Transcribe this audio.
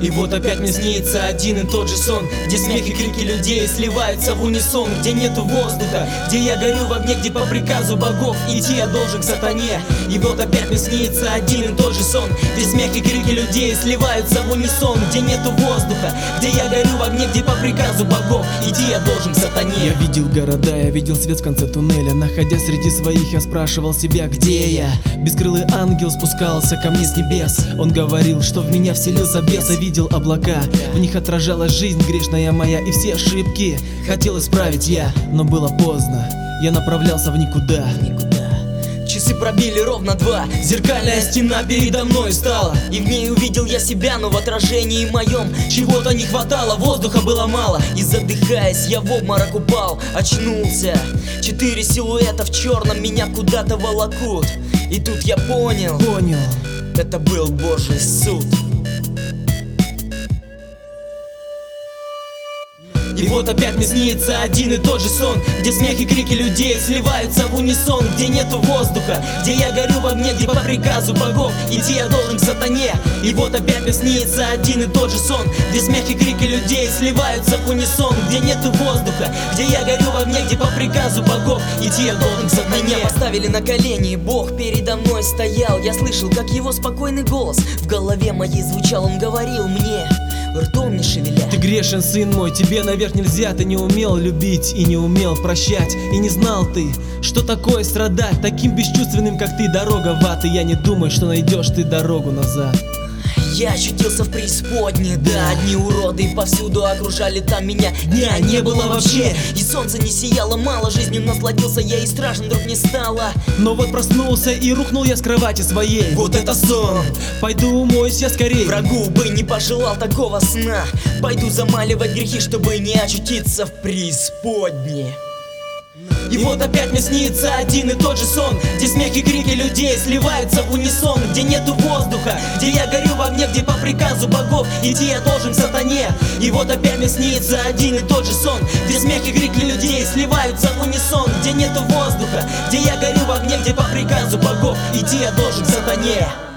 И вот опять мне снится один и тот же сон, где смех и крики людей сливаются в унисон, где нету воздуха, где я горю в огне, где по приказу богов идти я должен к сатане. И вот опять мне снится один и тот же сон, где смех и крики людей сливаются в унисон, где нету воздуха, где я горю в огне, где по приказу богов идти я должен к сатане. Я видел города, я видел свет в конце туннеля. Находясь среди своих, я спрашивал себя, где я? Бескрылый ангел спускался ко мне с небес. Он говорил, что в меня вселился бес. Я видел облака, в них отражалась жизнь грешная моя, и все ошибки хотел исправить я, но было поздно, я направлялся в никуда. Часы пробили ровно 2, зеркальная стена передо мной стала, и в ней увидел я себя, но в отражении моем чего-то не хватало, воздуха было мало, и задыхаясь я в обморок упал, очнулся. 4 силуэта в черном меня куда-то волокут, и тут я понял, это был Божий суд. И вот опять мне снится один и тот же сон, где смех и крики людей сливаются в унисон, где нету воздуха, где я горю в огне, где по приказу богов идти я должен к сатане. И вот опять мне снится один и тот же сон, где смех и крики людей сливаются в унисон, где нету воздуха, где я горю в огне, где по приказу богов идти я должен к сатане. Меня поставили на колени, Бог передо мной стоял, я слышал, как его спокойный голос в голове моей звучал. Он говорил мне, ртом не шевеля: ты грешен, сын мой, тебе наверх нельзя. Ты не умел любить и не умел прощать, и не знал ты, что такое страдать. Таким бесчувственным, как ты, дорога в ад. И я не думаю, что найдешь ты дорогу назад. Я очутился в преисподней, да, одни уроды повсюду окружали там меня. Дня не было вообще, и солнце не сияло, мало жизнью насладился я, и страшно вдруг не стало. Но вот проснулся и рухнул я с кровати своей. Вот это сон! Пойду умоюсь я скорей. Врагу бы не пожелал такого сна. Пойду замаливать грехи, чтобы не очутиться в преисподней. И вот опять мне снится один и тот же сон, где смех и крики людей сливаются в унисон, где нету воздуха, где я горю в огне, где по приказу богов идти я должен к сатане. И вот опять мне снится один и тот же сон, где смех и крики людей сливаются в унисон, где нету воздуха, где я горю в огне, где по приказу богов идти я должен к сатане.